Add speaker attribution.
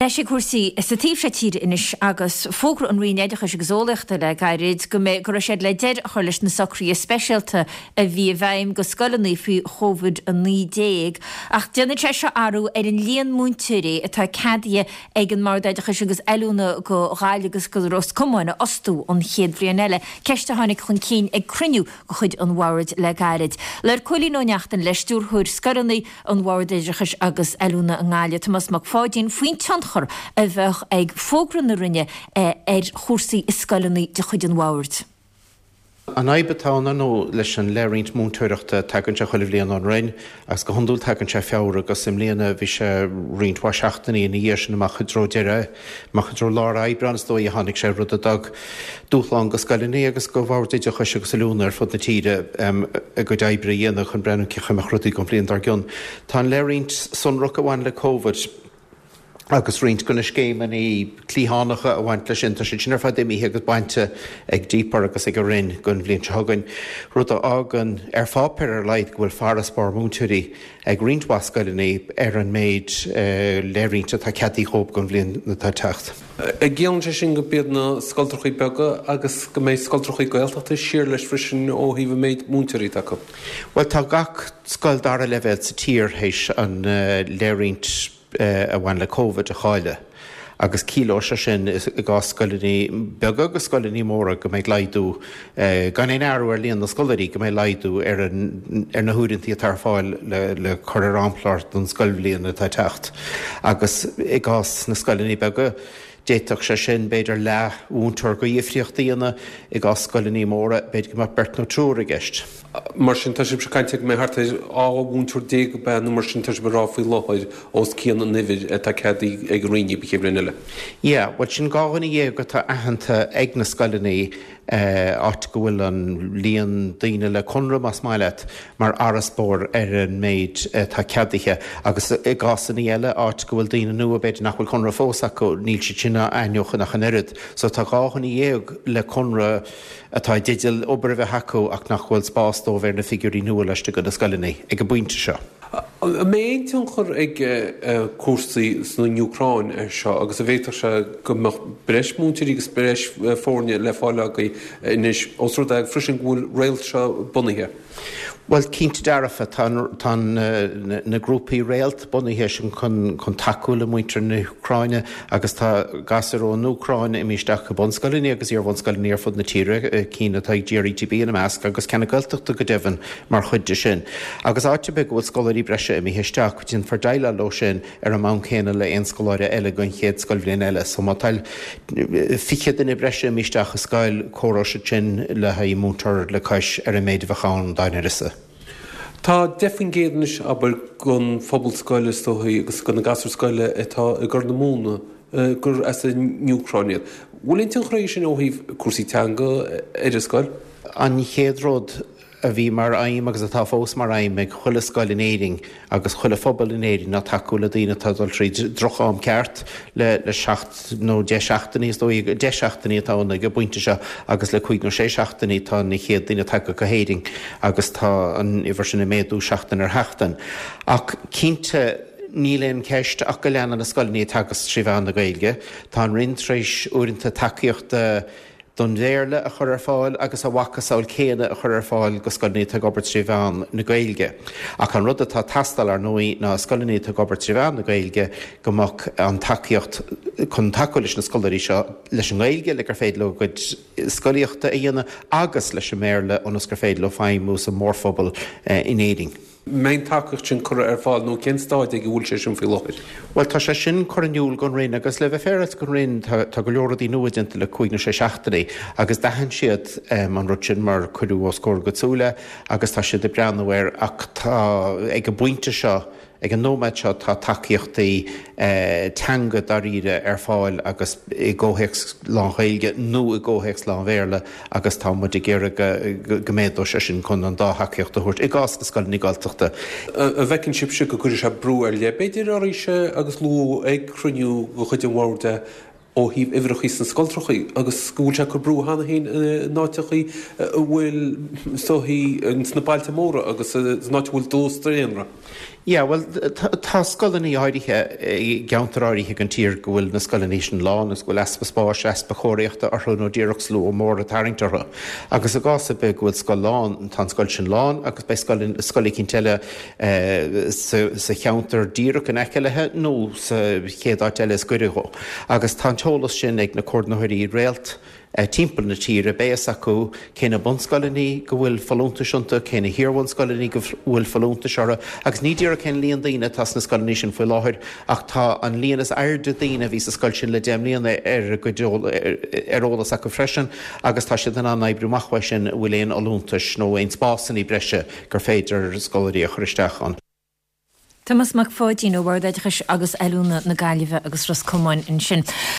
Speaker 1: Leis cuasaí is satíh sé tír inis agus fógra an rinéidecha se gzólaachta le gairid go sé le dead chuir leis na sacraí specialta a bhí bhaim go scolannaí faoi chovid a 9 ach déanana tre se arú ar an líon múntúirí atá cadia ag an mardaidecha agus eúna go gáilegus go ros cumáine ostú an chéad bhríanile ceiste tháinig chun cín ag cruniú go chuid an bhhaid le gairid. Leir colíóneachtain leis dúrthúir scolannaí an bhardaideachas agus eúna an gáile Thomas Mac Fáidín faoin tanchar a bheith ag fógra na rinne chósaí iscolannaí de chuid an bhhaid.
Speaker 2: An aibetána nó leis an léirínt múntúireachta tagann se chuilh líon an rain agus go honúil tagann se feabhra agus im líana bhí se rionthá seachtaí na dhéir sin amach chudró deire mach chudró láir aibreans dó a tháinig sé rud adag dúchláán go scoilnaí agus go bhhardaide chuise agus lúnar fud na tíre a go daibre dhéana chun brenn cechaach rudí go blion dar gion. Tá léirínt sunrach amháin le COVID agus rint gona scéimen í clíhánacha a bhaint leis inta sin ar fadéimi agus bainte ag dípar agus ag a rinn gon bblion se hagann rud agan ar fápéir ar leid go bhfuil faras bar múntúirí ag rintmhascailnaí ar an méid léirínte tá ceadaí chóp gon bblion na tá techt.
Speaker 3: Ag gceann sé sin go bead na scoiltrachaí beaga agus go méid scoiltrachaí gaeltachta siar leis frisin ó híh méid múntúirí take.
Speaker 2: Well tá gach scoil dar a level sa tír héis an léirint a bhain le COVID a cháile. Agus cíló se sin is gás scoilnaí beag agus scoilnaí móra go méid leidú gan éon airú ar líon na scoileirí go méid leidú ar na húrintí a tar fáil le chur rampláir don scoilblíon na tá techt. Agus i gás na scoilnaí beaga déach se sin beidir le úntar go dhéifriochttaíanana i gás scoilnaí móra beidir go bert nó trúra gist.
Speaker 3: Mar sin tá sib se caiinte mé hartta áhúntar dé go ben nó mar sin tá be ráfaí lochaid os cían an nihid tá ceadaí ag riine bichébrenne.
Speaker 2: Ié, bhil sin gáhanna dhé go tá aitheanta ag na scoilnaí áit go bhfuil an líon daine le conra mas maiile mar araspór ar an méid tá ceadaithe agus i gásanna eile áit go bhfuil daine nua beidir nach bhfuil conra fósa go níl si sinna ainocha nach an irid, so tá gáhanna dhéag le conra atá didial obair bheith hacu ach nach bhfuil spásdó bhar na figurí nua leiste go na scoilnaí ag go buinte seo.
Speaker 3: Mé tún chur ag cuasaí san Ucráin seo agus a bhétar se go breis múntirí agus breis fórne le fáile inis osrúd ag frisin bhfuil réalt seo bunathe.
Speaker 2: Well, cínta darafa tá na grúpaí réalt bunathe sin chun taú le muintear na Ucráine agus tá gasaró na Ucráine i míisteach go bonscoilnaí agus ar bonscoilnaí ar fud na tíre cína tá GRTB na measc agus cena gailteachta go deimhin mar chuide sin. Agus áte be bhfuil scoileirí breise i míisteach chu tin fardaile lo sin ar an mán chéna le aon scoláire eile gon chéad scoilbhléon eile, so má tal fichiad in breise i míisteach a scoil córáise sin le ha múntar le cais ar a méid bheáin dainirisa.
Speaker 3: Tá defin géanis aber gon phobal scoile tóthaí agus go na gasar scoile atá i gur na múna gur as a Ucráine. Bhfuil tin chrééis sin óhíh cuasaí teanga idir scoil?
Speaker 2: An chéadród a bhí mar aim agus atá fós mar aim ag chuile scoil in éing agus chuile phobal in éing na taú le daine tádul trí drochám ceart le 6 nó 10 dó 10 tána go buinte se agus le 5 nó 6 tá na chéad daine take go héing agus tá an ihar sin na méadú 6 ar 8. Ach cínte níléon ceist ach go leanana na scoilnaí tagas trí bhean na Gaeilge, tá an rintrééis uaireanta takeíochta don bhéirle a chur ar fáil agus a bhachasáil céine a chur ar fáil go scoilnaí tá Gobert trí bhean na Gaeilge. Ach an rud atá tastal ar nuí na scoilnaí tá Gobert trí bhean na Gaeilge gomach an takeíocht chun takeú leis na scoileirí seo leis an Gaeilge le gur féad le go scoilíochta a dhéana agus leis an méirle ónas gur féad le féim mús a mórphobal in éing.
Speaker 3: Main takeíocht sin chur ar fáil nó cén stáid ag bhúil sé sin fao lochaid.
Speaker 2: Well, tá sé sin chorinúil gon rinn agus le bheith féras gon rinn tá go leoradí nuaidnta le 5 nó 6 agus dahan siad an rud sin mar chuidú oscóir go súla agus tá siad de breanhhair ach tá ag go buinte seo ag an nóid seo tá takeíochtaí teanga daríre ar fáil agus i ggóhéics lán Gaeilge nó i ggóhéics lán Bhéarla agus tá mu i ggéire go méadú sé sin chun an dáthaíochtta thuirt i gás na scoilnaí gailteachta.
Speaker 3: A bhecinn sib go chuir se brú ar le beidir áise agus lú ag cruniú go chuid an bhharde ó híh ihrechaí san scoiltrachaí agus gúil se chu brú hána hén náitechaí bhfuil sohí na bailte móra agus náit bhfuil dóstréanra.
Speaker 2: Ja, well tá scolannaí áirithe geantaráirithe an tír go bhfuil na scolannéisian lán is bhfuil espa spáis espa choireachta ar nó ddíireach slú ó mór a taringtartha. Agus a gása be bhfuil scoláán tá scoil sin lán agus be scola cinn teile sa cheantar díireach an ecelethe nó sa chéadá teile scuirithó. Agus tá teolalas sin ag na cordnathirí réalt timppel na tíre béas acu céna bunscoilení go bhfuil fallúnta siúnta, céna hiorhhain scoilení go bhfuil fallúnta seara, agus ní dtíar cén líon daine tas na scoilní sin foiil láthir ach tá an líonas airde daine bhí sa scoil sin le déimlíonna ólas acu freisin, agus tá si an naibbrúmachha sin bhfuil éon alúntais nó éon spásan í breise gur féidir scoirí a choristeachán.
Speaker 1: Thomas Mac fáidín ó bhardaideachas agus eúna na gaiileh agus ras cumáin in sin.